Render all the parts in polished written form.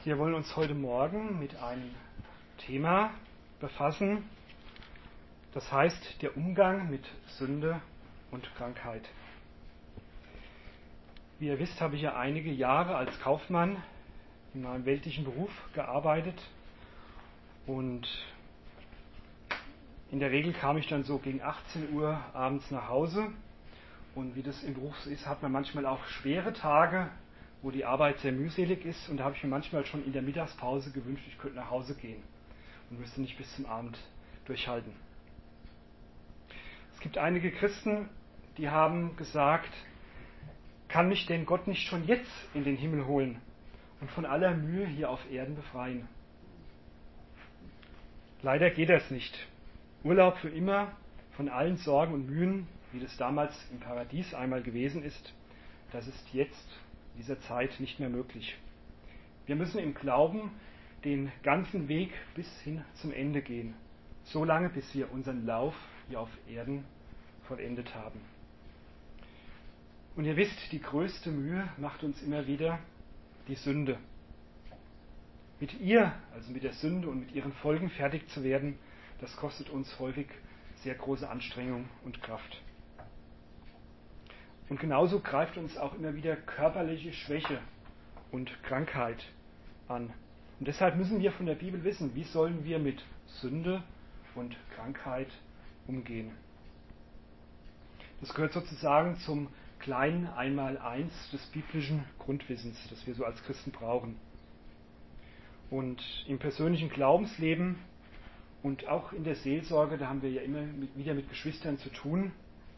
Wir wollen uns heute Morgen mit einem Thema befassen, das heißt der Umgang mit Sünde und Krankheit. Wie ihr wisst, habe ich ja einige Jahre als Kaufmann in meinem weltlichen Beruf gearbeitet und in der Regel kam ich dann so gegen 18 Uhr abends nach Hause und wie das im Beruf so ist, hat man manchmal auch schwere Tage, wo die Arbeit sehr mühselig ist, und da habe ich mir manchmal schon in der Mittagspause gewünscht, ich könnte nach Hause gehen und müsste nicht bis zum Abend durchhalten. Es gibt einige Christen, die haben gesagt, kann mich denn Gott nicht schon jetzt in den Himmel holen und von aller Mühe hier auf Erden befreien? Leider geht das nicht. Urlaub für immer von allen Sorgen und Mühen, wie das damals im Paradies einmal gewesen ist, das ist jetzt in dieser Zeit nicht mehr möglich. Wir müssen im Glauben den ganzen Weg bis hin zum Ende gehen, so lange bis wir unseren Lauf hier auf Erden vollendet haben. Und ihr wisst, die größte Mühe macht uns immer wieder die Sünde. Mit ihr, also mit der Sünde und mit ihren Folgen fertig zu werden, das kostet uns häufig sehr große Anstrengung und Kraft. Und genauso greift uns auch immer wieder körperliche Schwäche und Krankheit an. Und deshalb müssen wir von der Bibel wissen, wie sollen wir mit Sünde und Krankheit umgehen. Das gehört sozusagen zum kleinen Einmaleins des biblischen Grundwissens, das wir so als Christen brauchen. Und im persönlichen Glaubensleben und auch in der Seelsorge, da haben wir ja immer wieder mit Geschwistern zu tun.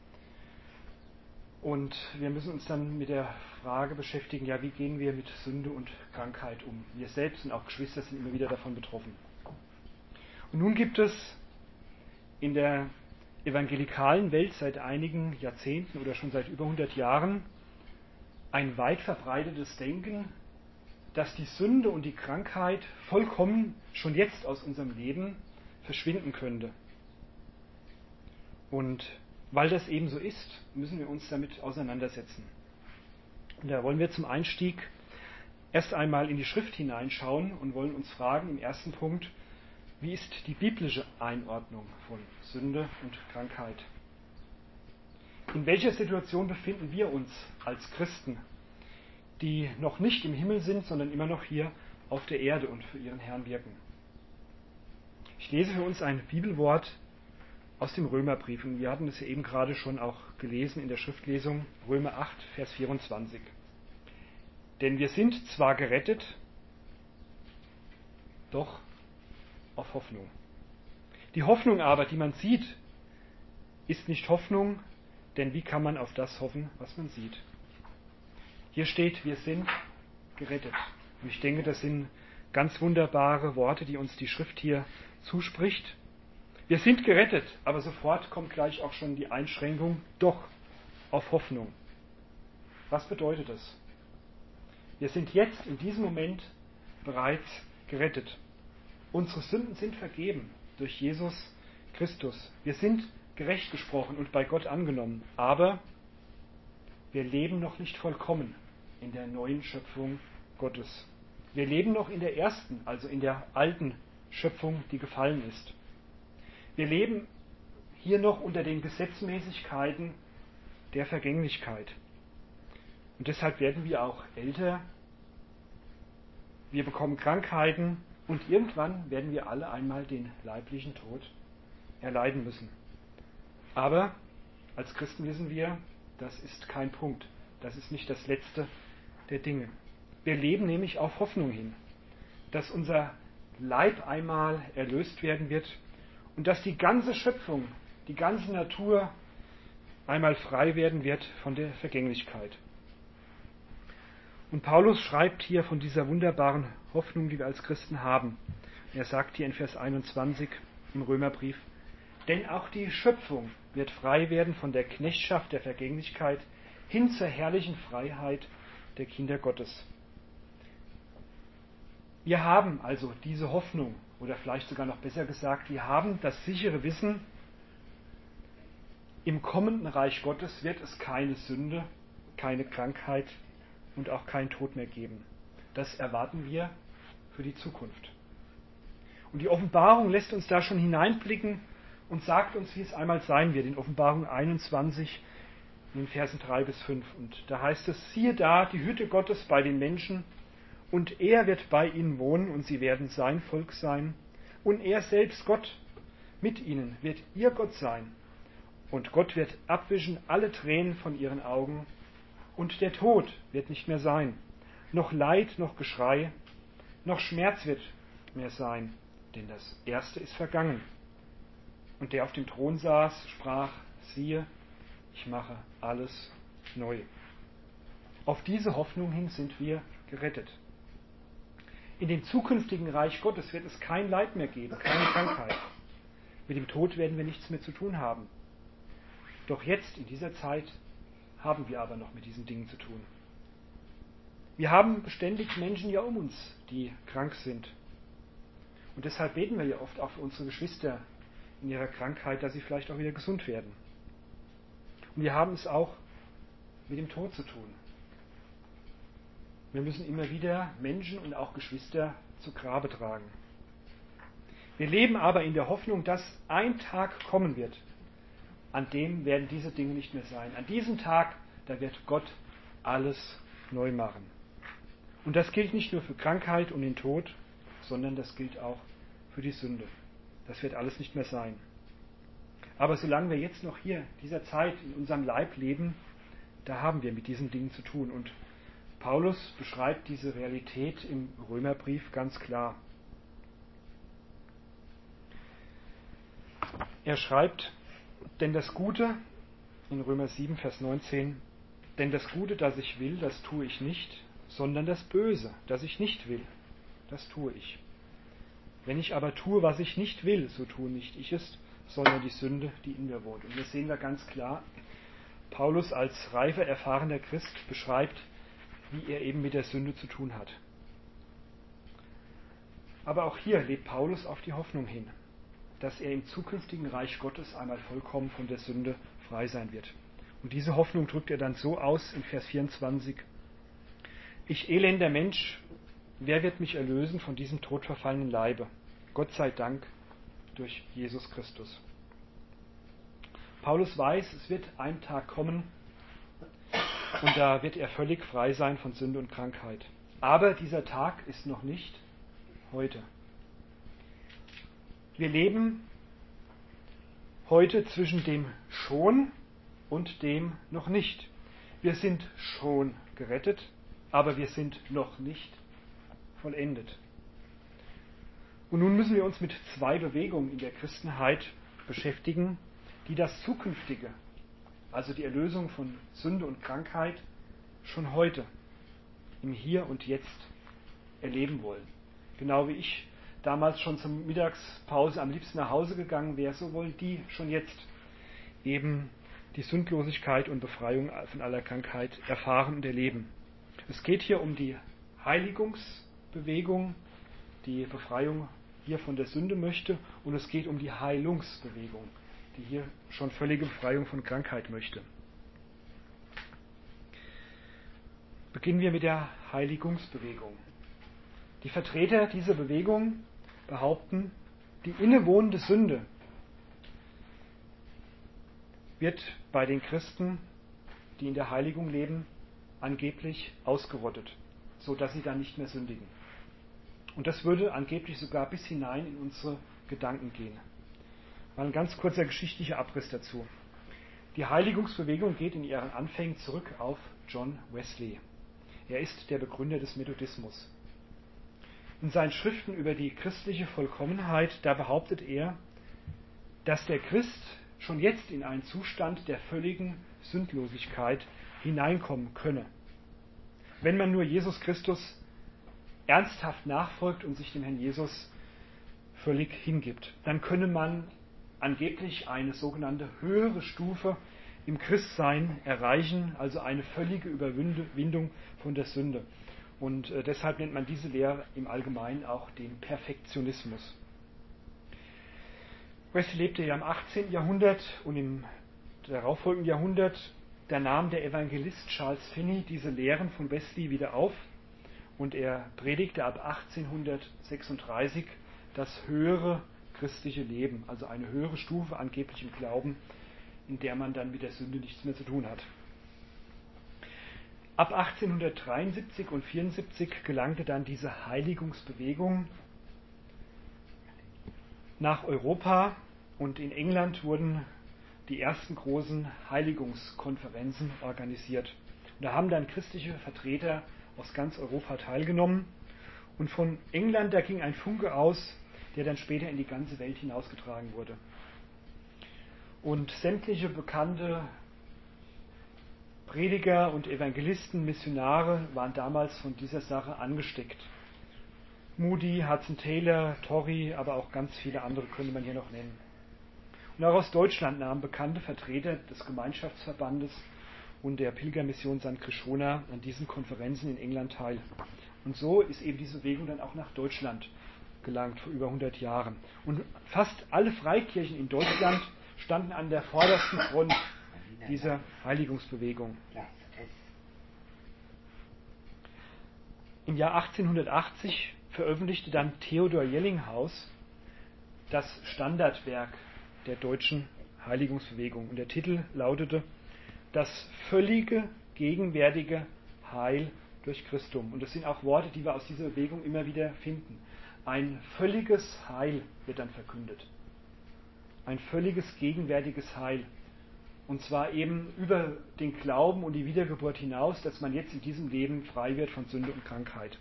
Und wir müssen uns dann mit der Frage beschäftigen, ja, wie gehen wir mit Sünde und Krankheit um? Wir selbst und auch Geschwister sind immer wieder davon betroffen. Und nun gibt es in der evangelikalen Welt seit einigen Jahrzehnten oder schon seit über 100 Jahren ein weit verbreitetes Denken, dass die Sünde und die Krankheit vollkommen schon jetzt aus unserem Leben verschwinden könnte. Und weil das eben so ist, müssen wir uns damit auseinandersetzen. Und da wollen wir zum Einstieg erst einmal in die Schrift hineinschauen und wollen uns fragen im ersten Punkt, wie ist die biblische Einordnung von Sünde und Krankheit? In welcher Situation befinden wir uns als Christen, die noch nicht im Himmel sind, sondern immer noch hier auf der Erde und für ihren Herrn wirken? Ich lese für uns ein Bibelwort aus dem Römerbrief. Und wir hatten es ja eben gerade schon auch gelesen in der Schriftlesung, Römer 8, Vers 24. Denn wir sind zwar gerettet, doch auf Hoffnung. Die Hoffnung aber, die man sieht, ist nicht Hoffnung, denn wie kann man auf das hoffen, was man sieht? Hier steht, wir sind gerettet. Und ich denke, das sind ganz wunderbare Worte, die uns die Schrift hier zuspricht. Wir sind gerettet, aber sofort kommt gleich auch schon die Einschränkung, doch auf Hoffnung. Was bedeutet das? Wir sind jetzt in diesem Moment bereits gerettet. Unsere Sünden sind vergeben durch Jesus Christus. Wir sind gerecht gesprochen und bei Gott angenommen, aber wir leben noch nicht vollkommen in der neuen Schöpfung Gottes. Wir leben noch in der ersten, also in der alten Schöpfung, die gefallen ist. Wir leben hier noch unter den Gesetzmäßigkeiten der Vergänglichkeit. Und deshalb werden wir auch älter. Wir bekommen Krankheiten und irgendwann werden wir alle einmal den leiblichen Tod erleiden müssen. Aber als Christen wissen wir, das ist kein Punkt. Das ist nicht das Letzte der Dinge. Wir leben nämlich auf Hoffnung hin, dass unser Leib einmal erlöst werden wird und dass die ganze Schöpfung, die ganze Natur einmal frei werden wird von der Vergänglichkeit. Und Paulus schreibt hier von dieser wunderbaren Hoffnung, die wir als Christen haben. Er sagt hier in Vers 21 im Römerbrief, denn auch die Schöpfung wird frei werden von der Knechtschaft der Vergänglichkeit hin zur herrlichen Freiheit der Kinder Gottes. Wir haben also diese Hoffnung, oder vielleicht sogar noch besser gesagt, wir haben das sichere Wissen, im kommenden Reich Gottes wird es keine Sünde, keine Krankheit und auch keinen Tod mehr geben. Das erwarten wir für die Zukunft. Und die Offenbarung lässt uns da schon hineinblicken und sagt uns, wie es einmal sein wird. In Offenbarung 21, in den Versen 3 bis 5. Und da heißt es, siehe da, die Hütte Gottes bei den Menschen, und er wird bei ihnen wohnen, und sie werden sein Volk sein. Und er selbst, Gott, mit ihnen wird ihr Gott sein. Und Gott wird abwischen alle Tränen von ihren Augen. Und der Tod wird nicht mehr sein. Noch Leid, noch Geschrei, noch Schmerz wird mehr sein. Denn das Erste ist vergangen. Und der auf dem Thron saß, sprach, siehe, ich mache alles neu. Auf diese Hoffnung hin sind wir gerettet. In dem zukünftigen Reich Gottes wird es kein Leid mehr geben, keine Krankheit. Mit dem Tod werden wir nichts mehr zu tun haben. Doch jetzt, in dieser Zeit, haben wir aber noch mit diesen Dingen zu tun. Wir haben beständig Menschen ja um uns, die krank sind. Und deshalb beten wir ja oft auch für unsere Geschwister in ihrer Krankheit, dass sie vielleicht auch wieder gesund werden. Und wir haben es auch mit dem Tod zu tun. Wir müssen immer wieder Menschen und auch Geschwister zu Grabe tragen. Wir leben aber in der Hoffnung, dass ein Tag kommen wird, an dem werden diese Dinge nicht mehr sein. An diesem Tag, da wird Gott alles neu machen. Und das gilt nicht nur für Krankheit und den Tod, sondern das gilt auch für die Sünde. Das wird alles nicht mehr sein. Aber solange wir jetzt noch hier, dieser Zeit, in unserem Leib leben, da haben wir mit diesen Dingen zu tun. Und Paulus beschreibt diese Realität im Römerbrief ganz klar. Er schreibt, denn das Gute, in Römer 7, Vers 19, denn das Gute, das ich will, das tue ich nicht, sondern das Böse, das ich nicht will, das tue ich. Wenn ich aber tue, was ich nicht will, so tue nicht ich es, sondern die Sünde, die in mir wohnt. Und hier sehen wir ganz klar, Paulus als reifer, erfahrener Christ beschreibt, wie er eben mit der Sünde zu tun hat. Aber auch hier lebt Paulus auf die Hoffnung hin, dass er im zukünftigen Reich Gottes einmal vollkommen von der Sünde frei sein wird. Und diese Hoffnung drückt er dann so aus in Vers 24. Ich elender Mensch, wer wird mich erlösen von diesem todverfallenen Leibe? Gott sei Dank durch Jesus Christus. Paulus weiß, es wird ein Tag kommen und da wird er völlig frei sein von Sünde und Krankheit. Aber dieser Tag ist noch nicht heute. Wir leben heute zwischen dem schon und dem noch nicht. Wir sind schon gerettet, aber wir sind noch nicht vollendet. Und nun müssen wir uns mit zwei Bewegungen in der Christenheit beschäftigen, die das Zukünftige, also die Erlösung von Sünde und Krankheit, schon heute, im Hier und Jetzt erleben wollen. Genau wie ich damals schon zur Mittagspause am liebsten nach Hause gegangen wäre, so wollen die schon jetzt eben die Sündlosigkeit und Befreiung von aller Krankheit erfahren und erleben. Es geht hier um die Heiligungsbewegung, die Befreiung hier von der Sünde möchte, und es geht um die Heilungsbewegung, die hier schon völlige Befreiung von Krankheit möchte. Beginnen wir mit der Heiligungsbewegung. Die Vertreter dieser Bewegung behaupten, die innewohnende Sünde wird bei den Christen, die in der Heiligung leben, angeblich ausgerottet, sodass sie dann nicht mehr sündigen. Und das würde angeblich sogar bis hinein in unsere Gedanken gehen. Mal ein ganz kurzer geschichtlicher Abriss dazu. Die Heiligungsbewegung geht in ihren Anfängen zurück auf John Wesley. Er ist der Begründer des Methodismus. In seinen Schriften über die christliche Vollkommenheit, da behauptet er, dass der Christ schon jetzt in einen Zustand der völligen Sündlosigkeit hineinkommen könne. Wenn man nur Jesus Christus ernsthaft nachfolgt und sich dem Herrn Jesus völlig hingibt, dann könne man angeblich eine sogenannte höhere Stufe im Christsein erreichen, also eine völlige Überwindung von der Sünde. Und deshalb nennt man diese Lehre im Allgemeinen auch den Perfektionismus. Wesley lebte ja im 18. Jahrhundert und im darauffolgenden Jahrhundert, da nahm der Evangelist Charles Finney diese Lehren von Wesley wieder auf und er predigte ab 1836 das höhere christliche Leben, also eine höhere Stufe angeblich im Glauben, in der man dann mit der Sünde nichts mehr zu tun hat. Ab 1873 und 1874 gelangte dann diese Heiligungsbewegung nach Europa, und in England wurden die ersten großen Heiligungskonferenzen organisiert. Und da haben dann christliche Vertreter aus ganz Europa teilgenommen, und von England, da ging ein Funke aus, der dann später in die ganze Welt hinausgetragen wurde. Und sämtliche bekannte Prediger und Evangelisten, Missionare waren damals von dieser Sache angesteckt. Moody, Hudson Taylor, Torrey, aber auch ganz viele andere könnte man hier noch nennen. Und auch aus Deutschland nahmen bekannte Vertreter des Gemeinschaftsverbandes und der Pilgermission St. Krishona an diesen Konferenzen in England teil. Und so ist eben diese Bewegung dann auch nach Deutschland gelangt, vor über 100 Jahren. Und fast alle Freikirchen in Deutschland standen an der vordersten Front dieser Heiligungsbewegung. Im Jahr 1880 veröffentlichte dann Theodor Jellinghaus das Standardwerk der deutschen Heiligungsbewegung. Und der Titel lautete Das völlige, gegenwärtige Heil durch Christum. Und das sind auch Worte, die wir aus dieser Bewegung immer wieder finden. Ein völliges Heil wird dann verkündet. Ein völliges, gegenwärtiges Heil. Und zwar eben über den Glauben und die Wiedergeburt hinaus, dass man jetzt in diesem Leben frei wird von Sünde und Krankheit.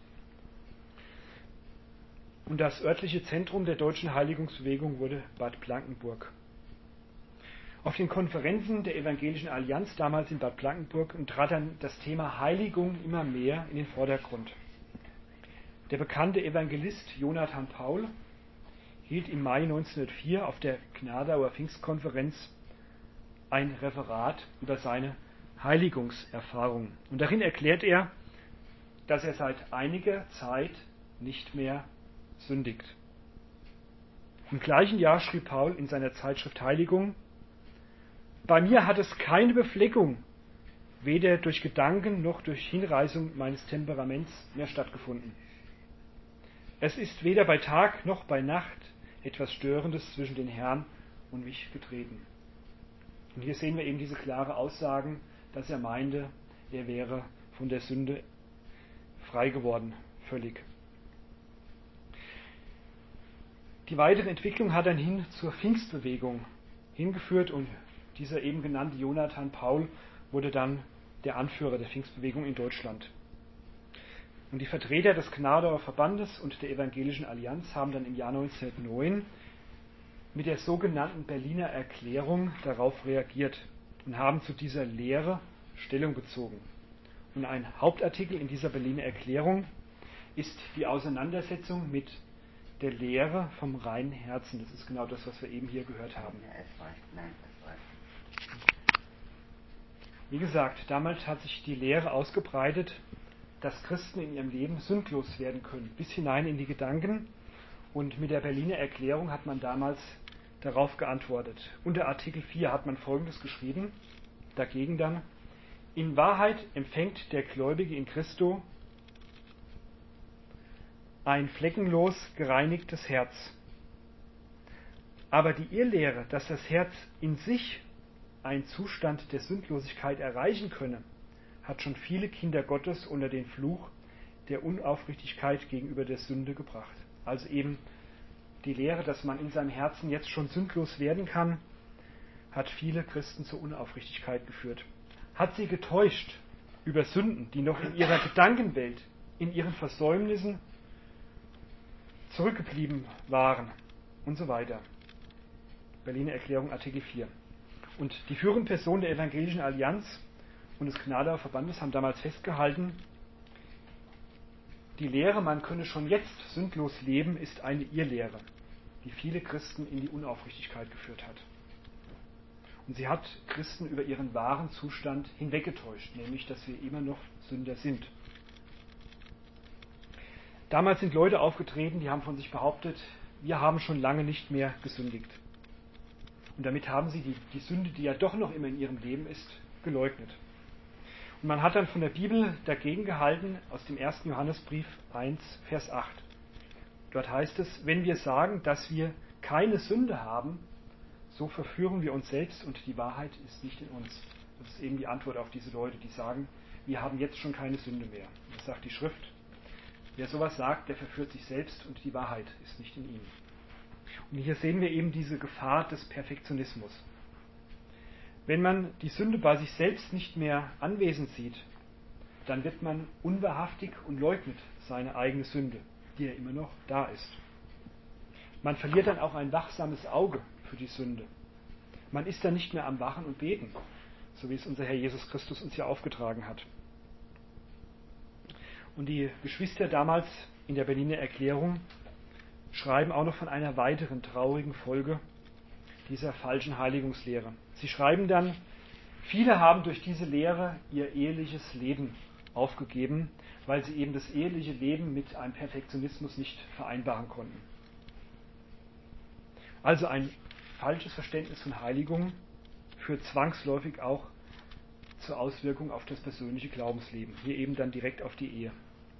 Und das örtliche Zentrum der deutschen Heiligungsbewegung wurde Bad Blankenburg. Auf den Konferenzen der Evangelischen Allianz damals in Bad Blankenburg trat dann das Thema Heiligung immer mehr in den Vordergrund. Der bekannte Evangelist Jonathan Paul hielt im Mai 1904 auf der Gnadauer Pfingstkonferenz ein Referat über seine Heiligungserfahrung. Und darin erklärt er, dass er seit einiger Zeit nicht mehr sündigt. Im gleichen Jahr schrieb Paul in seiner Zeitschrift Heiligung: Bei mir hat es keine Befleckung, weder durch Gedanken noch durch Hinreißung meines Temperaments mehr stattgefunden. Es ist weder bei Tag noch bei Nacht etwas Störendes zwischen den Herrn und mich getreten. Und hier sehen wir eben diese klare Aussagen, dass er meinte, er wäre von der Sünde frei geworden, völlig. Die weitere Entwicklung hat dann hin zur Pfingstbewegung hingeführt, und dieser eben genannte Jonathan Paul wurde dann der Anführer der Pfingstbewegung in Deutschland. Und die Vertreter des Gnadauer Verbandes und der Evangelischen Allianz haben dann im Jahr 1909 mit der sogenannten Berliner Erklärung darauf reagiert und haben zu dieser Lehre Stellung bezogen. Und ein Hauptartikel in dieser Berliner Erklärung ist die Auseinandersetzung mit der Lehre vom reinen Herzen. Das ist genau das, was wir eben hier gehört haben. Wie gesagt, damals hat sich die Lehre ausgebreitet, dass Christen in ihrem Leben sündlos werden können, bis hinein in die Gedanken. Und mit der Berliner Erklärung hat man damals darauf geantwortet. Unter Artikel 4 hat man Folgendes geschrieben, dagegen dann: In Wahrheit empfängt der Gläubige in Christo ein fleckenlos gereinigtes Herz. Aber die Irrlehre, dass das Herz in sich einen Zustand der Sündlosigkeit erreichen könne, hat schon viele Kinder Gottes unter den Fluch der Unaufrichtigkeit gegenüber der Sünde gebracht. Also eben die Lehre, dass man in seinem Herzen jetzt schon sündlos werden kann, hat viele Christen zur Unaufrichtigkeit geführt. Hat sie getäuscht über Sünden, die noch in ihrer Gedankenwelt, in ihren Versäumnissen zurückgeblieben waren und so weiter. Berliner Erklärung, Artikel 4. Und die führenden Personen der Evangelischen Allianz und des Gnadauer Verbandes haben damals festgehalten, die Lehre, man könne schon jetzt sündlos leben, ist eine Irrlehre, die viele Christen in die Unaufrichtigkeit geführt hat. Und sie hat Christen über ihren wahren Zustand hinweggetäuscht, nämlich, dass wir immer noch Sünder sind. Damals sind Leute aufgetreten, die haben von sich behauptet, wir haben schon lange nicht mehr gesündigt. Und damit haben sie die Sünde, die ja doch noch immer in ihrem Leben ist, geleugnet. Und man hat dann von der Bibel dagegen gehalten aus dem 1. Johannesbrief 1, Vers 8. Dort heißt es, wenn wir sagen, dass wir keine Sünde haben, so verführen wir uns selbst und die Wahrheit ist nicht in uns. Das ist eben die Antwort auf diese Leute, die sagen, wir haben jetzt schon keine Sünde mehr. Das sagt die Schrift. Wer sowas sagt, der verführt sich selbst und die Wahrheit ist nicht in ihm. Und hier sehen wir eben diese Gefahr des Perfektionismus. Wenn man die Sünde bei sich selbst nicht mehr anwesend sieht, dann wird man unwahrhaftig und leugnet seine eigene Sünde, die ja immer noch da ist. Man verliert dann auch ein wachsames Auge für die Sünde. Man ist dann nicht mehr am Wachen und Beten, so wie es unser Herr Jesus Christus uns ja aufgetragen hat. Und die Geschwister damals in der Berliner Erklärung schreiben auch noch von einer weiteren traurigen Folge dieser falschen Heiligungslehre. Sie schreiben dann, viele haben durch diese Lehre ihr eheliches Leben aufgegeben, weil sie eben das eheliche Leben mit einem Perfektionismus nicht vereinbaren konnten. Also ein falsches Verständnis von Heiligung führt zwangsläufig auch zur Auswirkung auf das persönliche Glaubensleben, hier eben dann direkt auf die Ehe.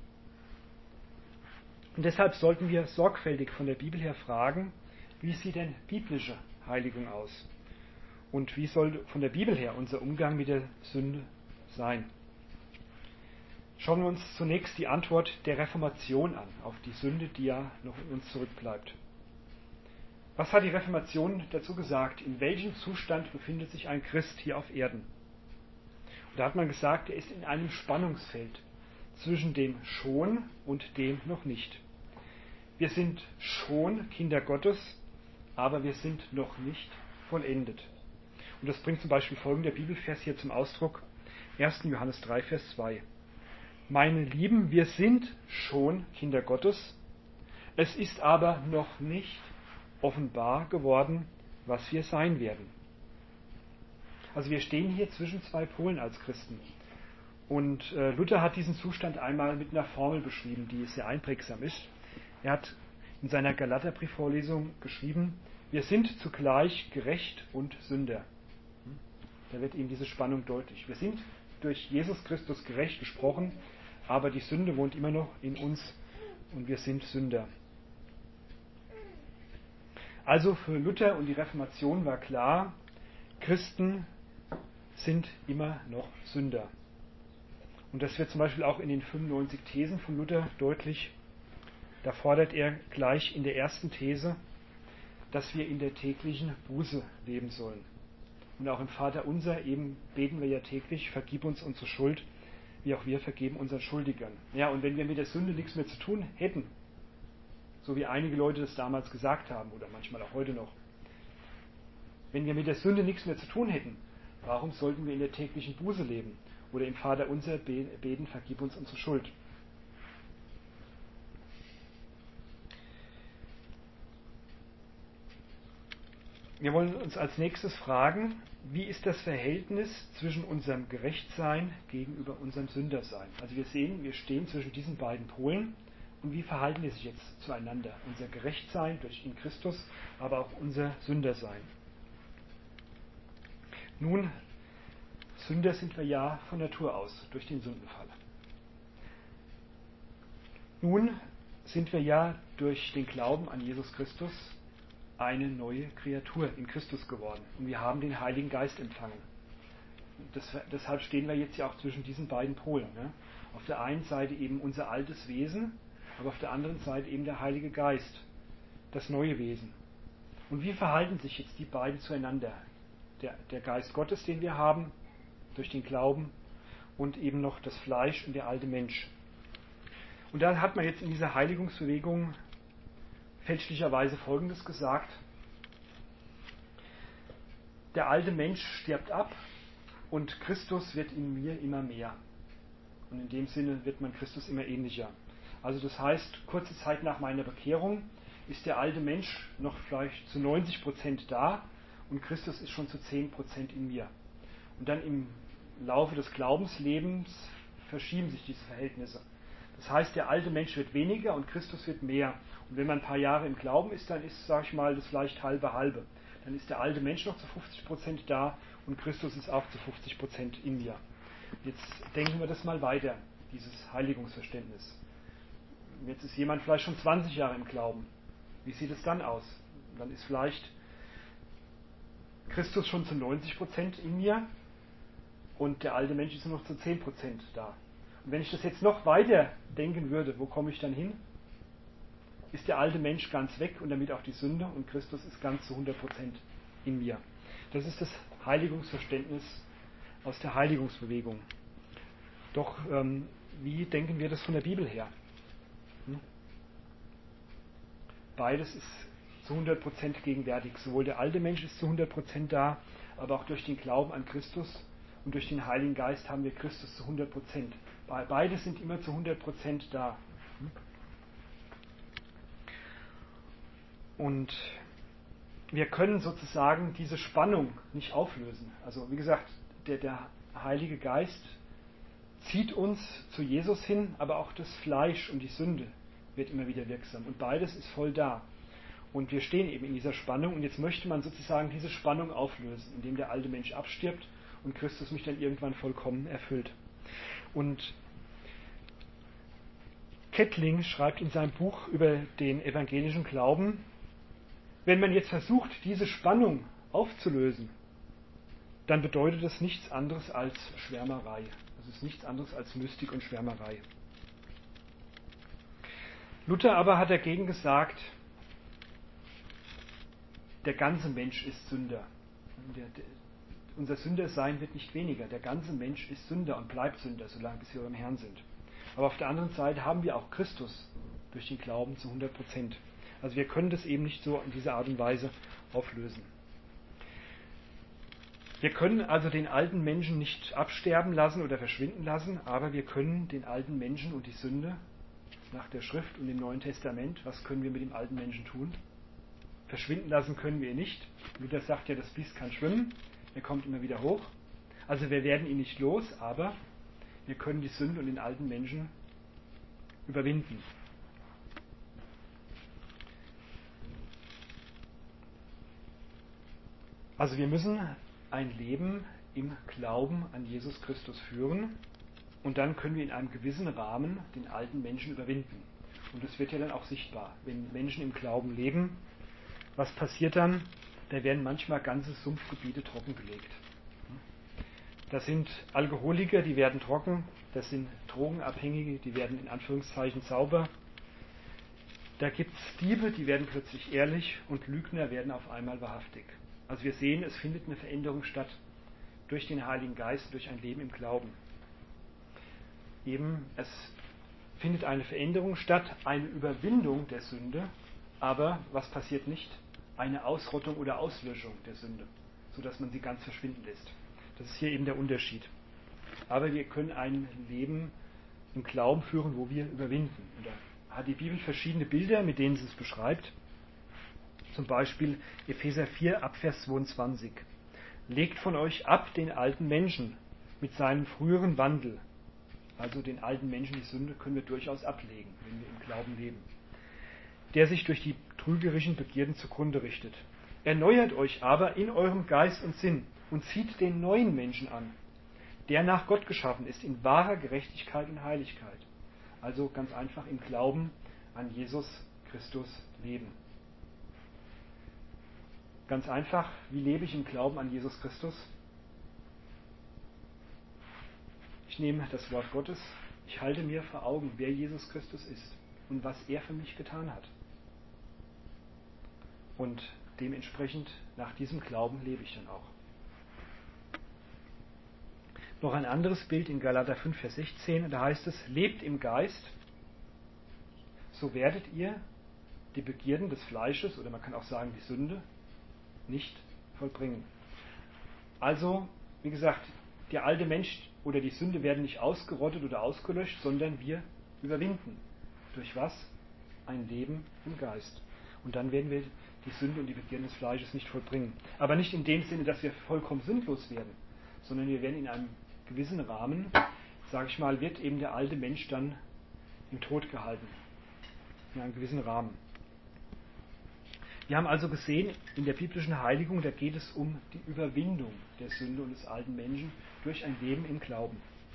Und deshalb sollten wir sorgfältig von der Bibel her fragen, wie sieht denn biblische Heiligung aus? Und wie soll von der Bibel her unser Umgang mit der Sünde sein? Schauen wir uns zunächst die Antwort der Reformation an, auf die Sünde, die ja noch in uns zurückbleibt. Was hat die Reformation dazu gesagt? In welchem Zustand befindet sich ein Christ hier auf Erden? Und da hat man gesagt, er ist in einem Spannungsfeld zwischen dem schon und dem noch nicht. Wir sind schon Kinder Gottes, aber wir sind noch nicht vollendet. Und das bringt zum Beispiel folgender Bibelvers hier zum Ausdruck, 1. Johannes 3, Vers 2. Meine Lieben, wir sind schon Kinder Gottes, es ist aber noch nicht offenbar geworden, was wir sein werden. Also wir stehen hier zwischen zwei Polen als Christen. Und Luther hat diesen Zustand einmal mit einer Formel beschrieben, die sehr einprägsam ist. Er hat in seiner Galaterbriefvorlesung geschrieben, wir sind zugleich gerecht und Sünder. Da wird ihm diese Spannung deutlich. Wir sind durch Jesus Christus gerecht gesprochen, aber die Sünde wohnt immer noch in uns und wir sind Sünder. Also für Luther und die Reformation war klar, Christen sind immer noch Sünder. Und das wird zum Beispiel auch in den 95 Thesen von Luther deutlich. Da fordert er gleich in der ersten These, dass wir in der täglichen Buße leben sollen. Und auch im Vaterunser eben beten wir ja täglich, vergib uns unsere Schuld, wie auch wir vergeben unseren Schuldigern. Ja, und wenn wir mit der Sünde nichts mehr zu tun hätten, so wie einige Leute das damals gesagt haben oder manchmal auch heute noch, wenn wir mit der Sünde nichts mehr zu tun hätten, warum sollten wir in der täglichen Buße leben oder im Vaterunser beten, vergib uns unsere Schuld? Wir wollen uns als nächstes fragen, wie ist das Verhältnis zwischen unserem Gerechtsein gegenüber unserem Sündersein? Also wir sehen, wir stehen zwischen diesen beiden Polen und wie verhalten wir sich jetzt zueinander? Unser Gerechtsein durch in Christus, aber auch unser Sündersein. Nun, Sünder sind wir ja von Natur aus, durch den Sündenfall. Nun sind wir ja durch den Glauben an Jesus Christus eine neue Kreatur in Christus geworden. Und wir haben den Heiligen Geist empfangen. Deshalb stehen wir jetzt ja auch zwischen diesen beiden Polen. Ne? Auf der einen Seite eben unser altes Wesen, aber auf der anderen Seite eben der Heilige Geist, das neue Wesen. Und wie verhalten sich jetzt die beiden zueinander? Der Geist Gottes, den wir haben, durch den Glauben, und eben noch das Fleisch und der alte Mensch. Und da hat man jetzt in dieser Heiligungsbewegung fälschlicherweise Folgendes gesagt: Der alte Mensch stirbt ab und Christus wird in mir immer mehr. Und in dem Sinne wird man Christus immer ähnlicher. Also das heißt, kurze Zeit nach meiner Bekehrung ist der alte Mensch noch vielleicht zu 90% da und Christus ist schon zu 10% in mir. Und dann im Laufe des Glaubenslebens verschieben sich diese Verhältnisse. Das heißt, der alte Mensch wird weniger und Christus wird mehr. Und wenn man ein paar Jahre im Glauben ist, dann ist, sage ich mal, das vielleicht halbe. Dann ist der alte Mensch noch zu 50% da und Christus ist auch zu 50% in mir. Jetzt denken wir das mal weiter, dieses Heiligungsverständnis. Jetzt ist jemand vielleicht schon 20 Jahre im Glauben. Wie sieht es dann aus? Dann ist vielleicht Christus schon zu 90% in mir und der alte Mensch ist nur noch zu 10% da. Und wenn ich das jetzt noch weiter denken würde, wo komme ich dann hin? Ist der alte Mensch ganz weg und damit auch die Sünde und Christus ist ganz zu 100% in mir. Das ist das Heiligungsverständnis aus der Heiligungsbewegung. Doch wie denken wir das von der Bibel her? Beides ist zu 100% gegenwärtig. Sowohl der alte Mensch ist zu 100% da, aber auch durch den Glauben an Christus und durch den Heiligen Geist haben wir Christus zu 100%. Beide sind immer zu 100% da. Und wir können sozusagen diese Spannung nicht auflösen. Also wie gesagt, der Heilige Geist zieht uns zu Jesus hin, aber auch das Fleisch und die Sünde wird immer wieder wirksam. Und beides ist voll da. Und wir stehen eben in dieser Spannung. Und jetzt möchte man sozusagen diese Spannung auflösen, indem der alte Mensch abstirbt und Christus mich dann irgendwann vollkommen erfüllt. Und Kettling schreibt in seinem Buch über den evangelischen Glauben, wenn man jetzt versucht, diese Spannung aufzulösen, dann bedeutet das nichts anderes als Schwärmerei. Das ist nichts anderes als Mystik und Schwärmerei. Luther aber hat dagegen gesagt, der ganze Mensch ist Sünder. Unser Sündersein wird nicht weniger. Der ganze Mensch ist Sünder und bleibt Sünder, solange bis wir beim Herrn sind. Aber auf der anderen Seite haben wir auch Christus durch den Glauben zu 100%. Also wir können das eben nicht so in dieser Art und Weise auflösen. Wir können also den alten Menschen nicht absterben lassen oder verschwinden lassen, aber wir können den alten Menschen und die Sünde nach der Schrift und dem Neuen Testament, was können wir mit dem alten Menschen tun? Verschwinden lassen können wir ihn nicht. Luther sagt ja, das Biest kann schwimmen, er kommt immer wieder hoch. Also wir werden ihn nicht los, aber wir können die Sünde und den alten Menschen überwinden. Also wir müssen ein Leben im Glauben an Jesus Christus führen und dann können wir in einem gewissen Rahmen den alten Menschen überwinden. Und das wird ja dann auch sichtbar. Wenn Menschen im Glauben leben, was passiert dann? Da werden manchmal ganze Sumpfgebiete trockengelegt. Das sind Alkoholiker, die werden trocken. Das sind Drogenabhängige, die werden in Anführungszeichen sauber. Da gibt es Diebe, die werden plötzlich ehrlich und Lügner werden auf einmal wahrhaftig. Also wir sehen, es findet eine Veränderung statt durch den Heiligen Geist, durch ein Leben im Glauben. Eben, es findet eine Veränderung statt, eine Überwindung der Sünde, aber was passiert nicht? Eine Ausrottung oder Auslöschung der Sünde, sodass man sie ganz verschwinden lässt. Das ist hier eben der Unterschied. Aber wir können ein Leben im Glauben führen, wo wir überwinden. Und da hat die Bibel verschiedene Bilder, mit denen sie es beschreibt. Zum Beispiel Epheser 4, Abvers 22. Legt von euch ab den alten Menschen mit seinem früheren Wandel. Also den alten Menschen, die Sünde, können wir durchaus ablegen, wenn wir im Glauben leben. Der sich durch die trügerischen Begierden zugrunde richtet. Erneuert euch aber in eurem Geist und Sinn und zieht den neuen Menschen an, der nach Gott geschaffen ist, in wahrer Gerechtigkeit und Heiligkeit. Also ganz einfach im Glauben an Jesus Christus leben. Ganz einfach, wie lebe ich im Glauben an Jesus Christus? Ich nehme das Wort Gottes, ich halte mir vor Augen, wer Jesus Christus ist und was er für mich getan hat. Und dementsprechend nach diesem Glauben lebe ich dann auch. Noch ein anderes Bild in Galater 5, Vers 16, da heißt es, lebt im Geist, so werdet ihr die Begierden des Fleisches, oder man kann auch sagen die Sünde, nicht vollbringen. Also, wie gesagt, der alte Mensch oder die Sünde werden nicht ausgerottet oder ausgelöscht, sondern wir überwinden. Durch was? Ein Leben im Geist. Und dann werden wir die Sünde und die Begierden des Fleisches nicht vollbringen. Aber nicht in dem Sinne, dass wir vollkommen sündlos werden, sondern wir werden in einem gewissen Rahmen, sage ich mal, wird eben der alte Mensch dann im Tod gehalten. In einem gewissen Rahmen. Wir haben also gesehen, in der biblischen Heiligung, da geht es um die Überwindung der Sünde und des alten Menschen durch ein Leben im Glauben.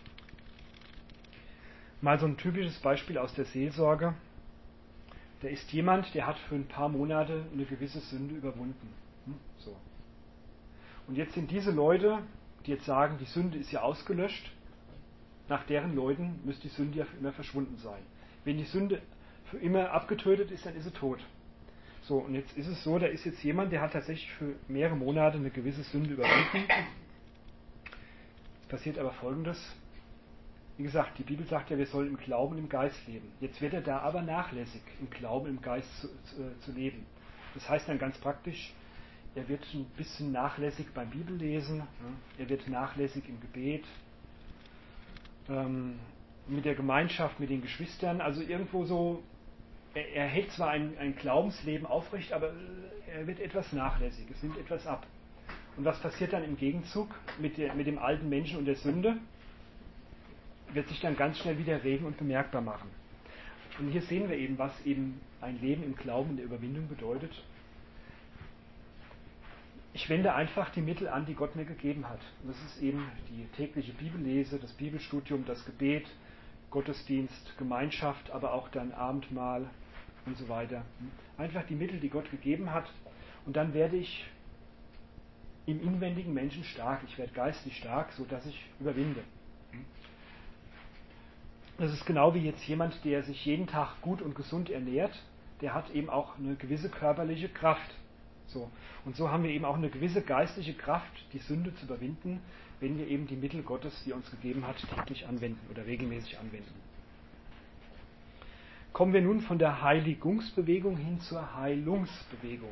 Mal so ein typisches Beispiel aus der Seelsorge. Da ist jemand, der hat für ein paar Monate eine gewisse Sünde überwunden. So. Und jetzt sind diese Leute, die jetzt sagen, die Sünde ist ja ausgelöscht, nach deren Leuten müsste die Sünde ja für immer verschwunden sein. Wenn die Sünde für immer abgetötet ist, dann ist sie tot. So, und jetzt ist es so, da ist jetzt jemand, der hat tatsächlich für mehrere Monate eine gewisse Sünde überwunden. Es passiert aber Folgendes. Wie gesagt, die Bibel sagt ja, wir sollen im Glauben und im Geist leben. Jetzt wird er da aber nachlässig, im Glauben und im Geist zu leben. Das heißt dann ganz praktisch, er wird ein bisschen nachlässig beim Bibellesen, er wird nachlässig im Gebet, mit der Gemeinschaft, mit den Geschwistern. Also irgendwo so, er hält zwar ein Glaubensleben aufrecht, aber er wird etwas nachlässig, es nimmt etwas ab. Und was passiert dann im Gegenzug mit dem alten Menschen und der Sünde? Wird sich dann ganz schnell wieder regen und bemerkbar machen. Und hier sehen wir eben, was eben ein Leben im Glauben und der Überwindung bedeutet. Ich wende einfach die Mittel an, die Gott mir gegeben hat. Und das ist eben die tägliche Bibellese, das Bibelstudium, das Gebet, Gottesdienst, Gemeinschaft, aber auch dann Abendmahl und so weiter. Einfach die Mittel, die Gott gegeben hat. Und dann werde ich im inwendigen Menschen stark. Ich werde geistlich stark, sodass ich überwinde. Das ist genau wie jetzt jemand, der sich jeden Tag gut und gesund ernährt, der hat eben auch eine gewisse körperliche Kraft. So. Und so haben wir eben auch eine gewisse geistliche Kraft, die Sünde zu überwinden, wenn wir eben die Mittel Gottes, die er uns gegeben hat, täglich anwenden oder regelmäßig anwenden. Kommen wir nun von der Heiligungsbewegung hin zur Heilungsbewegung.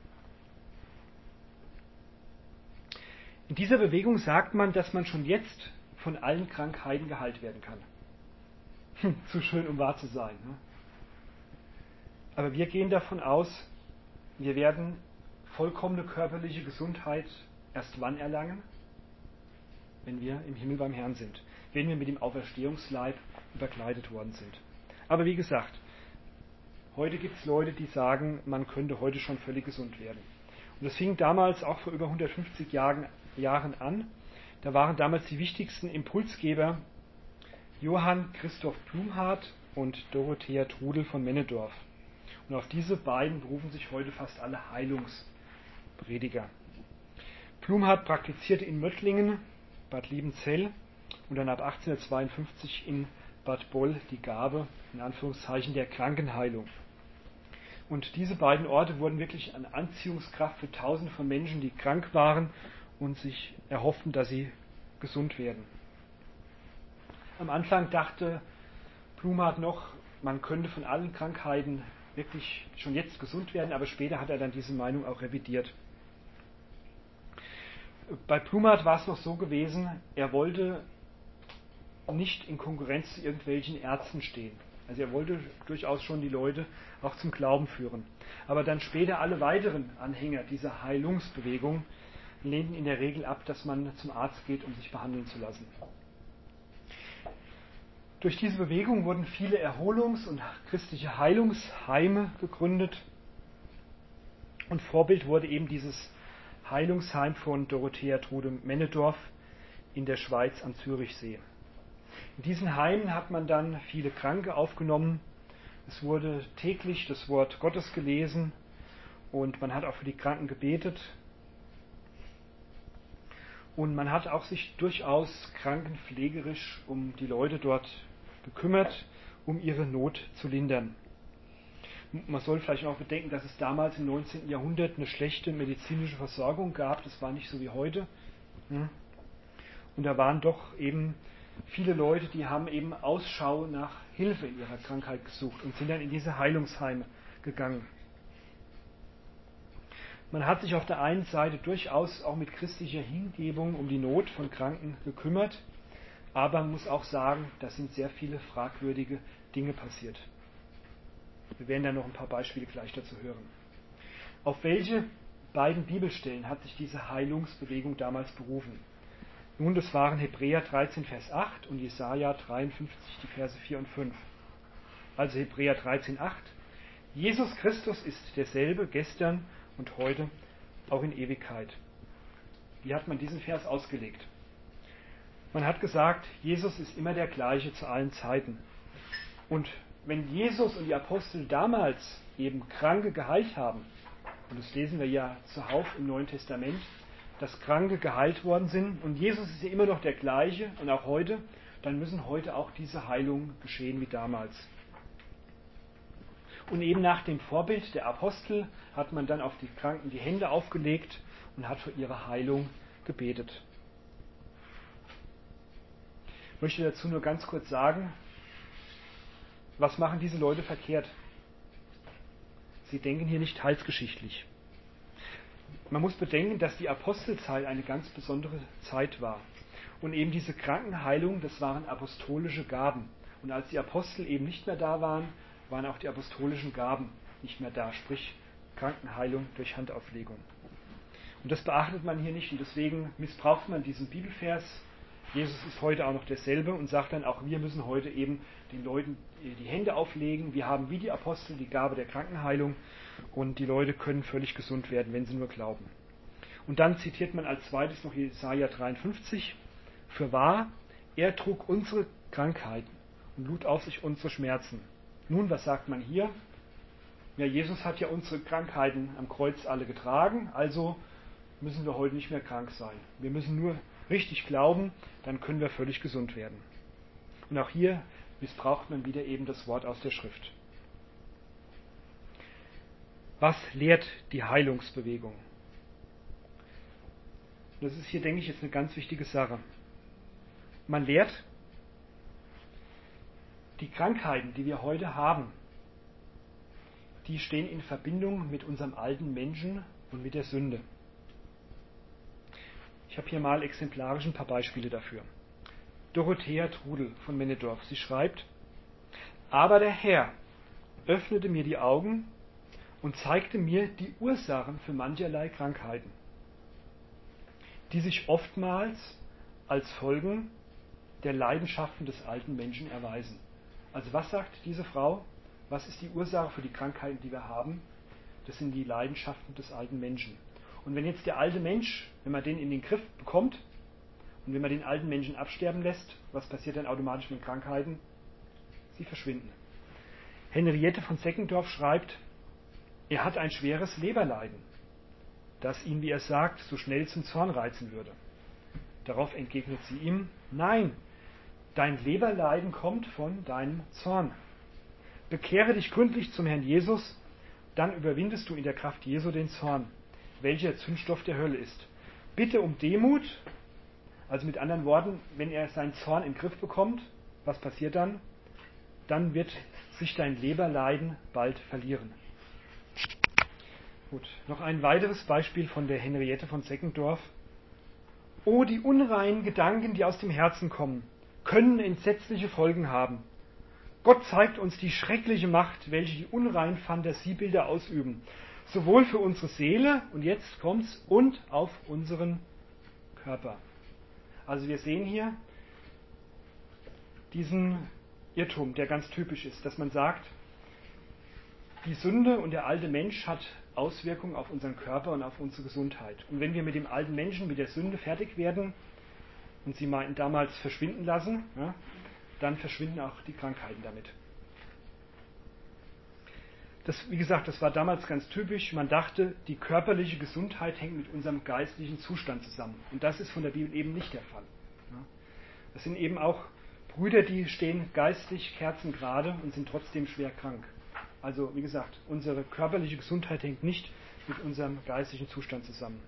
In dieser Bewegung sagt man, dass man schon jetzt von allen Krankheiten geheilt werden kann. Zu schön, um wahr zu sein. Ne? Aber wir gehen davon aus, wir werden vollkommene körperliche Gesundheit erst wann erlangen? Wenn wir im Himmel beim Herrn sind. Wenn wir mit dem Auferstehungsleib überkleidet worden sind. Aber wie gesagt, heute gibt es Leute, die sagen, man könnte heute schon völlig gesund werden. Und das fing damals auch vor über 150 Jahren an. Da waren damals die wichtigsten Impulsgeber Johann Christoph Blumhardt und Dorothea Trudel von Männedorf. Und auf diese beiden berufen sich heute fast alle Heilungsprediger. Blumhardt praktizierte in Möttlingen, Bad Liebenzell und dann ab 1852 in Bad Boll die Gabe, in Anführungszeichen, der Krankenheilung. Und diese beiden Orte wurden wirklich eine Anziehungskraft für Tausende von Menschen, die krank waren und sich erhofften, dass sie gesund werden. Am Anfang dachte Blumhardt noch, man könnte von allen Krankheiten wirklich schon jetzt gesund werden, aber später hat er dann diese Meinung auch revidiert. Bei Blumhardt war es noch so gewesen, er wollte nicht in Konkurrenz zu irgendwelchen Ärzten stehen. Also er wollte durchaus schon die Leute auch zum Glauben führen. Aber dann später alle weiteren Anhänger dieser Heilungsbewegung lehnten in der Regel ab, dass man zum Arzt geht, um sich behandeln zu lassen. Durch diese Bewegung wurden viele Erholungs- und christliche Heilungsheime gegründet. Und Vorbild wurde eben dieses Heilungsheim von Dorothea Trude Männedorf in der Schweiz am Zürichsee. In diesen Heimen hat man dann viele Kranke aufgenommen. Es wurde täglich das Wort Gottes gelesen und man hat auch für die Kranken gebetet. Und man hat auch sich durchaus krankenpflegerisch um die Leute dort gekümmert, um ihre Not zu lindern. Man soll vielleicht auch bedenken, dass es damals im 19. Jahrhundert eine schlechte medizinische Versorgung gab. Das war nicht so wie heute. Und da waren doch eben viele Leute, die haben eben Ausschau nach Hilfe in ihrer Krankheit gesucht und sind dann in diese Heilungsheime gegangen. Man hat sich auf der einen Seite durchaus auch mit christlicher Hingebung um die Not von Kranken gekümmert, aber man muss auch sagen, da sind sehr viele fragwürdige Dinge passiert. Wir werden da noch ein paar Beispiele gleich dazu hören. Auf welche beiden Bibelstellen hat sich diese Heilungsbewegung damals berufen? Nun, das waren Hebräer 13, Vers 8 und Jesaja 53, die Verse 4 und 5. Also Hebräer 13, 8. Jesus Christus ist derselbe gestern und heute, auch in Ewigkeit. Wie hat man diesen Vers ausgelegt? Man hat gesagt, Jesus ist immer der gleiche zu allen Zeiten. Und wenn Jesus und die Apostel damals eben Kranke geheilt haben, und das lesen wir ja zuhauf im Neuen Testament, dass Kranke geheilt worden sind, und Jesus ist ja immer noch der gleiche und auch heute, dann müssen heute auch diese Heilungen geschehen wie damals. Und eben nach dem Vorbild der Apostel hat man dann auf die Kranken die Hände aufgelegt und hat für ihre Heilung gebetet. Ich möchte dazu nur ganz kurz sagen, was machen diese Leute verkehrt? Sie denken hier nicht heilsgeschichtlich. Man muss bedenken, dass die Apostelzeit eine ganz besondere Zeit war. Und eben diese Krankenheilung, das waren apostolische Gaben. Und als die Apostel eben nicht mehr da waren, waren auch die apostolischen Gaben nicht mehr da, sprich Krankenheilung durch Handauflegung. Und das beachtet man hier nicht und deswegen missbraucht man diesen Bibelvers. Jesus ist heute auch noch derselbe und sagt dann, auch wir müssen heute eben den Leuten die Hände auflegen. Wir haben wie die Apostel die Gabe der Krankenheilung und die Leute können völlig gesund werden, wenn sie nur glauben. Und dann zitiert man als zweites noch Jesaja 53. Fürwahr, er trug unsere Krankheiten und lud auf sich unsere Schmerzen. Nun, was sagt man hier? Ja, Jesus hat ja unsere Krankheiten am Kreuz alle getragen, also müssen wir heute nicht mehr krank sein. Wir müssen nur richtig glauben, dann können wir völlig gesund werden. Und auch hier missbraucht man wieder eben das Wort aus der Schrift. Was lehrt die Heilungsbewegung? Das ist hier, denke ich, jetzt eine ganz wichtige Sache. Man lehrt, die Krankheiten, die wir heute haben, die stehen in Verbindung mit unserem alten Menschen und mit der Sünde. Ich habe hier mal exemplarisch ein paar Beispiele dafür. Dorothea Trudel von Männedorf, sie schreibt: Aber der Herr öffnete mir die Augen und zeigte mir die Ursachen für mancherlei Krankheiten, die sich oftmals als Folgen der Leidenschaften des alten Menschen erweisen. Also was sagt diese Frau? Was ist die Ursache für die Krankheiten, die wir haben? Das sind die Leidenschaften des alten Menschen. Und wenn jetzt der alte Mensch, wenn man den in den Griff bekommt und wenn man den alten Menschen absterben lässt, was passiert dann automatisch mit Krankheiten? Sie verschwinden. Henriette von Seckendorf schreibt, er hat ein schweres Leberleiden, das ihn, wie er sagt, so schnell zum Zorn reizen würde. Darauf entgegnet sie ihm, nein, dein Leberleiden kommt von deinem Zorn. Bekehre dich gründlich zum Herrn Jesus, dann überwindest du in der Kraft Jesu den Zorn, welcher Zündstoff der Hölle ist. Bitte um Demut, also mit anderen Worten, wenn er seinen Zorn in den Griff bekommt, was passiert dann? Dann wird sich dein Leberleiden bald verlieren. Gut, noch ein weiteres Beispiel von der Henriette von Seckendorf. Oh, die unreinen Gedanken, die aus dem Herzen kommen, können entsetzliche Folgen haben. Gott zeigt uns die schreckliche Macht, welche die unreinen Fantasiebilder ausüben, sowohl für unsere Seele, und jetzt kommt's, und auf unseren Körper. Also wir sehen hier diesen Irrtum, der ganz typisch ist, dass man sagt, die Sünde und der alte Mensch hat Auswirkungen auf unseren Körper und auf unsere Gesundheit. Und wenn wir mit dem alten Menschen, mit der Sünde fertig werden und sie meinten damals verschwinden lassen, ja, dann verschwinden auch die Krankheiten damit. Das, wie gesagt, das war damals ganz typisch. Man dachte, die körperliche Gesundheit hängt mit unserem geistlichen Zustand zusammen. Und das ist von der Bibel eben nicht der Fall. Ja. Das sind eben auch Brüder, die stehen geistlich kerzengerade und sind trotzdem schwer krank. Also, wie gesagt, unsere körperliche Gesundheit hängt nicht mit unserem geistlichen Zustand zusammen.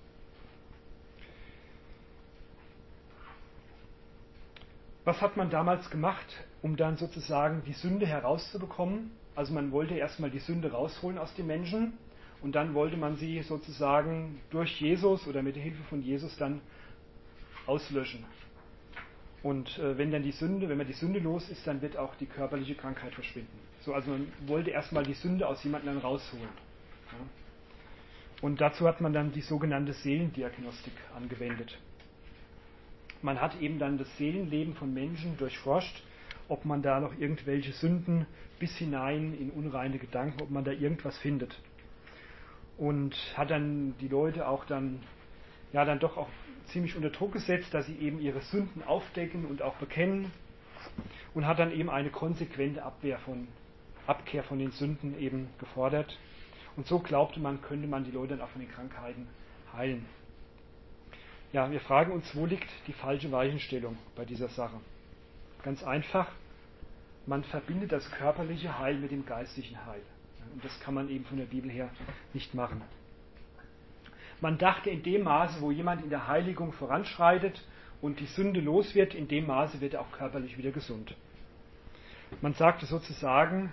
Was hat man damals gemacht, um dann sozusagen die Sünde herauszubekommen? Also man wollte erstmal die Sünde rausholen aus dem Menschen und dann wollte man sie sozusagen durch Jesus oder mit der Hilfe von Jesus dann auslöschen. Und wenn man die Sünde los ist, dann wird auch die körperliche Krankheit verschwinden. So, also man wollte erstmal die Sünde aus jemandem dann rausholen. Ja. Und dazu hat man dann die sogenannte Seelendiagnostik angewendet. Man hat eben dann das Seelenleben von Menschen durchforscht, ob man da noch irgendwelche Sünden bis hinein in unreine Gedanken, ob man da irgendwas findet. Und hat dann die Leute auch dann doch auch ziemlich unter Druck gesetzt, dass sie eben ihre Sünden aufdecken und auch bekennen, und hat dann eben eine konsequente Abkehr von den Sünden eben gefordert. Und so glaubte man, könnte man die Leute dann auch von den Krankheiten heilen. Ja, wir fragen uns, wo liegt die falsche Weichenstellung bei dieser Sache? Ganz einfach, man verbindet das körperliche Heil mit dem geistlichen Heil. Und das kann man eben von der Bibel her nicht machen. Man dachte, in dem Maße, wo jemand in der Heiligung voranschreitet und die Sünde los wird, in dem Maße wird er auch körperlich wieder gesund. Man sagte sozusagen,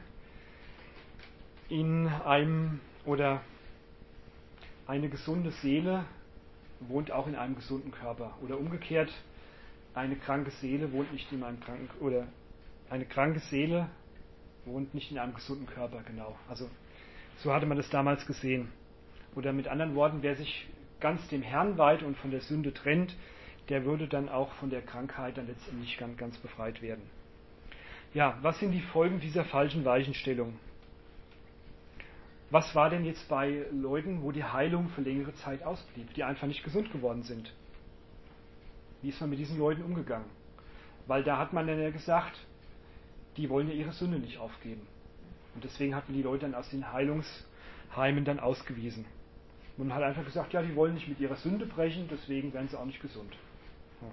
eine gesunde Seele wohnt auch in einem gesunden Körper. Oder umgekehrt, eine kranke Seele wohnt nicht in einem kranken, oder eine kranke Seele wohnt nicht in einem gesunden Körper, genau. Also so hatte man das damals gesehen. Oder mit anderen Worten, wer sich ganz dem Herrn weiht und von der Sünde trennt, der würde dann auch von der Krankheit dann letztendlich ganz befreit werden. Ja, was sind die Folgen dieser falschen Weichenstellung? Was war denn jetzt bei Leuten, wo die Heilung für längere Zeit ausblieb, die einfach nicht gesund geworden sind? Wie ist man mit diesen Leuten umgegangen? Weil da hat man dann ja gesagt, die wollen ja ihre Sünde nicht aufgeben. Und deswegen hat man die Leute dann aus den Heilungsheimen dann ausgewiesen. Und man hat einfach gesagt, ja, die wollen nicht mit ihrer Sünde brechen, deswegen werden sie auch nicht gesund. Ja.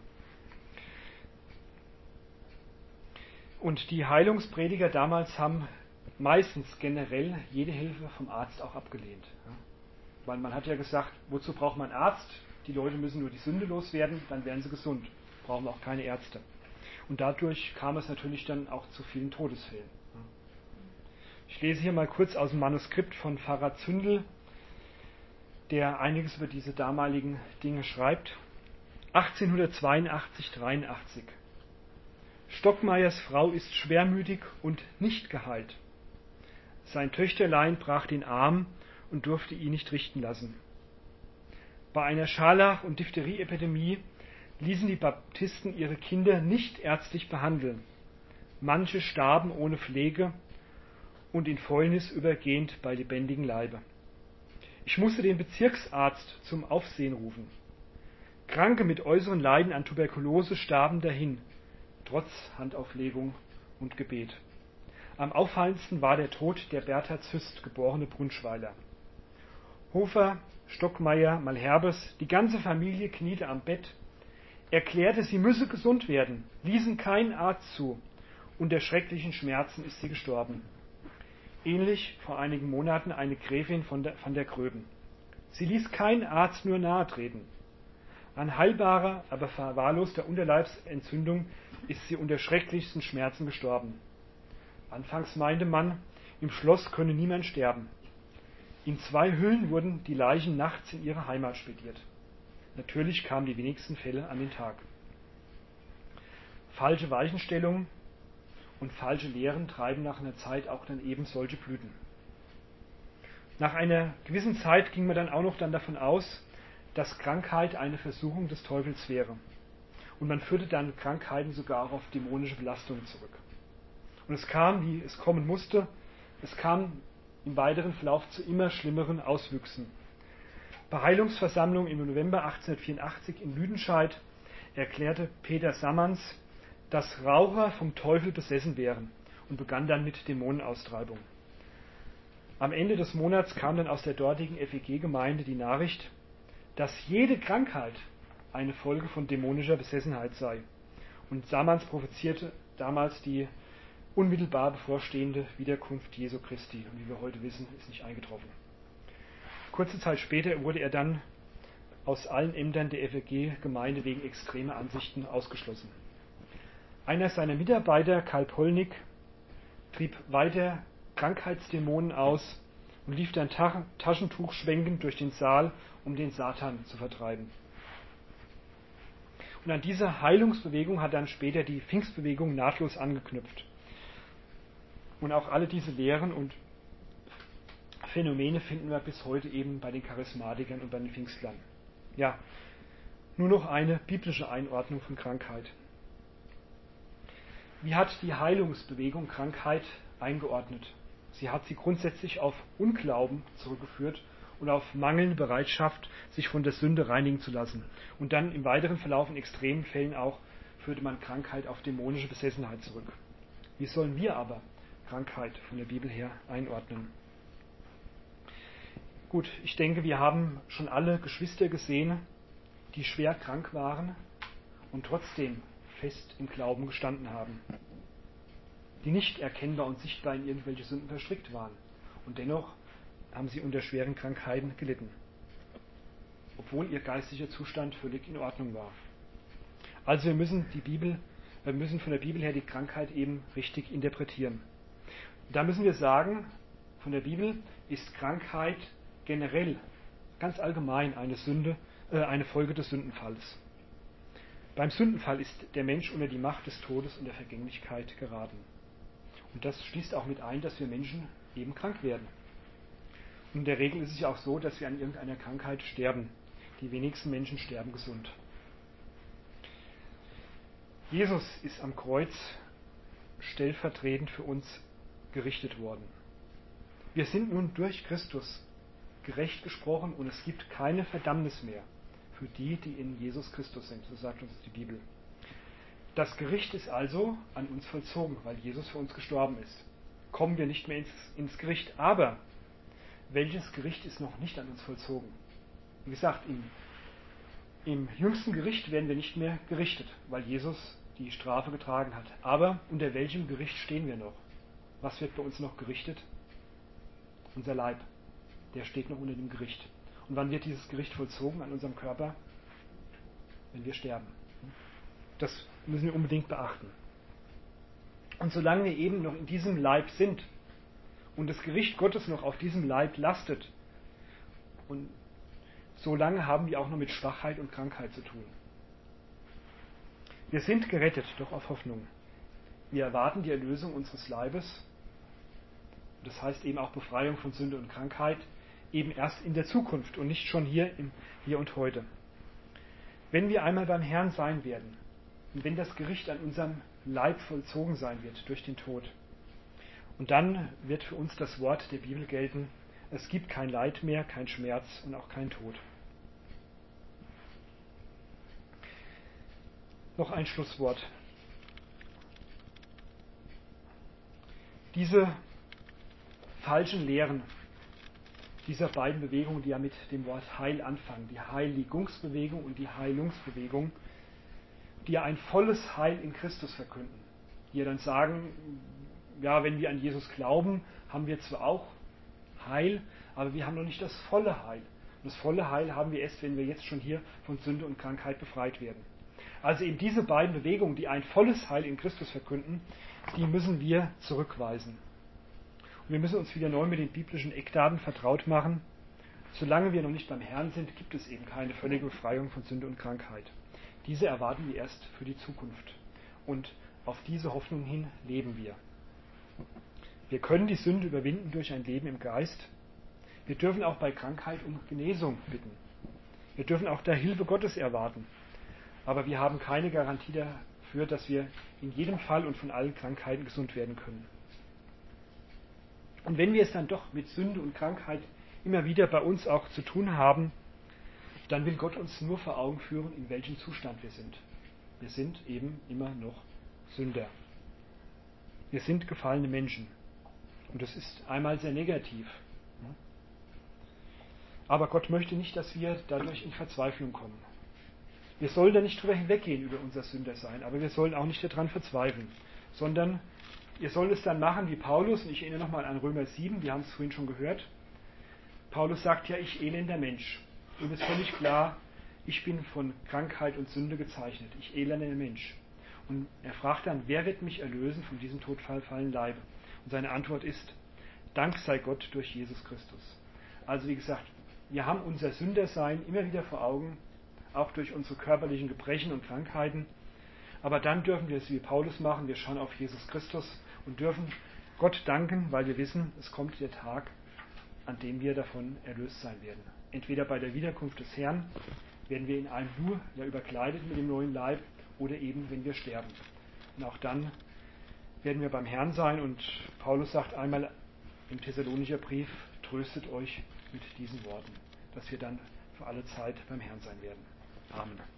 Und die Heilungsprediger damals haben meistens generell jede Hilfe vom Arzt auch abgelehnt. Ja. Weil man hat ja gesagt, wozu braucht man einen Arzt? Die Leute müssen nur die Sünde loswerden, dann werden sie gesund. Brauchen wir auch keine Ärzte. Und dadurch kam es natürlich dann auch zu vielen Todesfällen. Ja. Ich lese hier mal kurz aus dem Manuskript von Pfarrer Zündel, der einiges über diese damaligen Dinge schreibt. 1882-83. Stockmeyers Frau ist schwermütig und nicht geheilt. Sein Töchterlein brach den Arm und durfte ihn nicht richten lassen. Bei einer Scharlach- und Diphtherie-Epidemie ließen die Baptisten ihre Kinder nicht ärztlich behandeln. Manche starben ohne Pflege und in Fäulnis übergehend bei lebendigem Leibe. Ich musste den Bezirksarzt zum Aufsehen rufen. Kranke mit äußeren Leiden an Tuberkulose starben dahin, trotz Handauflegung und Gebet. Am auffallendsten war der Tod der Bertha Züst, geborene Brunschweiler. Hofer, Stockmeyer, Malherbes, die ganze Familie kniete am Bett, erklärte, sie müsse gesund werden, ließen keinen Arzt zu. Unter schrecklichen Schmerzen ist sie gestorben. Ähnlich vor einigen Monaten eine Gräfin von der Gröben. Sie ließ keinen Arzt nur nahe treten. An heilbarer, aber verwahrloster Unterleibsentzündung ist sie unter schrecklichsten Schmerzen gestorben. Anfangs meinte man, im Schloss könne niemand sterben. In 2 Hüllen wurden die Leichen nachts in ihre Heimat spediert. Natürlich kamen die wenigsten Fälle an den Tag. Falsche Weichenstellungen und falsche Lehren treiben nach einer Zeit auch dann eben solche Blüten. Nach einer gewissen Zeit ging man dann auch noch davon aus, dass Krankheit eine Versuchung des Teufels wäre. Und man führte dann Krankheiten sogar auch auf dämonische Belastungen zurück. Und es kam, wie es kommen musste, es kam im weiteren Verlauf zu immer schlimmeren Auswüchsen. Bei Heilungsversammlung im November 1884 in Lüdenscheid erklärte Peter Sammanns, dass Raucher vom Teufel besessen wären und begann dann mit Dämonenaustreibung. Am Ende des Monats kam dann aus der dortigen FEG-Gemeinde die Nachricht, dass jede Krankheit eine Folge von dämonischer Besessenheit sei. Und Sammanns prophezierte damals die unmittelbar bevorstehende Wiederkunft Jesu Christi. Und wie wir heute wissen, ist nicht eingetroffen. Kurze Zeit später wurde er dann aus allen Ämtern der FEG-Gemeinde wegen extremer Ansichten ausgeschlossen. Einer seiner Mitarbeiter, Karl Pollnick, trieb weiter Krankheitsdämonen aus und lief dann Taschentuch schwenkend durch den Saal, um den Satan zu vertreiben. Und an diese Heilungsbewegung hat dann später die Pfingstbewegung nahtlos angeknüpft. Und auch alle diese Lehren und Phänomene finden wir bis heute eben bei den Charismatikern und bei den Pfingstlern. Ja, nur noch eine biblische Einordnung von Krankheit. Wie hat die Heilungsbewegung Krankheit eingeordnet? Sie hat sie grundsätzlich auf Unglauben zurückgeführt und auf mangelnde Bereitschaft, sich von der Sünde reinigen zu lassen. Und dann im weiteren Verlauf, in extremen Fällen auch, führte man Krankheit auf dämonische Besessenheit zurück. Wie sollen wir aber Krankheit von der Bibel her einordnen? Gut, ich denke, wir haben schon alle Geschwister gesehen, die schwer krank waren und trotzdem fest im Glauben gestanden haben, die nicht erkennbar und sichtbar in irgendwelche Sünden verstrickt waren. Und dennoch haben sie unter schweren Krankheiten gelitten, obwohl ihr geistlicher Zustand völlig in Ordnung war. Also wir müssen von der Bibel her die Krankheit eben richtig interpretieren. Da müssen wir sagen, von der Bibel ist Krankheit generell, ganz allgemein eine Folge des Sündenfalls. Beim Sündenfall ist der Mensch unter die Macht des Todes und der Vergänglichkeit geraten. Und das schließt auch mit ein, dass wir Menschen eben krank werden. Und in der Regel ist es ja auch so, dass wir an irgendeiner Krankheit sterben. Die wenigsten Menschen sterben gesund. Jesus ist am Kreuz stellvertretend für uns gerichtet worden. Wir sind nun durch Christus gerecht gesprochen und es gibt keine Verdammnis mehr für die, die in Jesus Christus sind, so sagt uns die Bibel. Das Gericht ist also an uns vollzogen, weil Jesus für uns gestorben ist. Kommen wir nicht mehr ins Gericht. Aber welches Gericht ist noch nicht an uns vollzogen? Wie gesagt, im jüngsten Gericht werden wir nicht mehr gerichtet, weil Jesus die Strafe getragen hat. Aber unter welchem Gericht stehen wir noch? Was wird bei uns noch gerichtet? Unser Leib. Der steht noch unter dem Gericht. Und wann wird dieses Gericht vollzogen an unserem Körper? Wenn wir sterben. Das müssen wir unbedingt beachten. Und solange wir eben noch in diesem Leib sind und das Gericht Gottes noch auf diesem Leib lastet, und solange haben wir auch noch mit Schwachheit und Krankheit zu tun. Wir sind gerettet, doch auf Hoffnung. Wir erwarten die Erlösung unseres Leibes, das heißt eben auch Befreiung von Sünde und Krankheit, eben erst in der Zukunft und nicht schon hier und heute. Wenn wir einmal beim Herrn sein werden und wenn das Gericht an unserem Leib vollzogen sein wird durch den Tod, und dann wird für uns das Wort der Bibel gelten: Es gibt kein Leid mehr, kein Schmerz und auch kein Tod. Noch ein Schlusswort. Diese falschen Lehren dieser beiden Bewegungen, die ja mit dem Wort Heil anfangen, die Heiligungsbewegung und die Heilungsbewegung, die ja ein volles Heil in Christus verkünden, die ja dann sagen, ja, wenn wir an Jesus glauben, haben wir zwar auch Heil, aber wir haben noch nicht das volle Heil. Und das volle Heil haben wir erst, wenn wir jetzt schon hier von Sünde und Krankheit befreit werden. Also eben diese beiden Bewegungen, die ein volles Heil in Christus verkünden, die müssen wir zurückweisen. Und wir müssen uns wieder neu mit den biblischen Eckdaten vertraut machen. Solange wir noch nicht beim Herrn sind, gibt es eben keine völlige Befreiung von Sünde und Krankheit. Diese erwarten wir erst für die Zukunft. Und auf diese Hoffnung hin leben wir. Wir können die Sünde überwinden durch ein Leben im Geist. Wir dürfen auch bei Krankheit um Genesung bitten. Wir dürfen auch da Hilfe Gottes erwarten. Aber wir haben keine Garantie dafür, dass wir in jedem Fall und von allen Krankheiten gesund werden können. Und wenn wir es dann doch mit Sünde und Krankheit immer wieder bei uns auch zu tun haben, dann will Gott uns nur vor Augen führen, in welchem Zustand wir sind. Wir sind eben immer noch Sünder. Wir sind gefallene Menschen. Und das ist einmal sehr negativ. Aber Gott möchte nicht, dass wir dadurch in Verzweiflung kommen. Wir sollen da nicht drüber hinweggehen über unser Sündersein, aber wir sollen auch nicht daran verzweifeln, sondern wir sollen es dann machen wie Paulus, und ich erinnere nochmal an Römer 7, wir haben es vorhin schon gehört. Paulus sagt ja, ich elender Mensch. Ihm ist völlig klar, ich bin von Krankheit und Sünde gezeichnet, ich elender Mensch. Und er fragt dann, wer wird mich erlösen von diesem todfallen Leib? Und seine Antwort ist, Dank sei Gott durch Jesus Christus. Also wie gesagt, wir haben unser Sündersein immer wieder vor Augen, auch durch unsere körperlichen Gebrechen und Krankheiten. Aber dann dürfen wir es wie Paulus machen, wir schauen auf Jesus Christus und dürfen Gott danken, weil wir wissen, es kommt der Tag, an dem wir davon erlöst sein werden. Entweder bei der Wiederkunft des Herrn werden wir in einem Nu ja überkleidet mit dem neuen Leib, oder eben, wenn wir sterben. Und auch dann werden wir beim Herrn sein, und Paulus sagt einmal im Thessalonicher Brief, tröstet euch mit diesen Worten, dass wir dann für alle Zeit beim Herrn sein werden. Amen.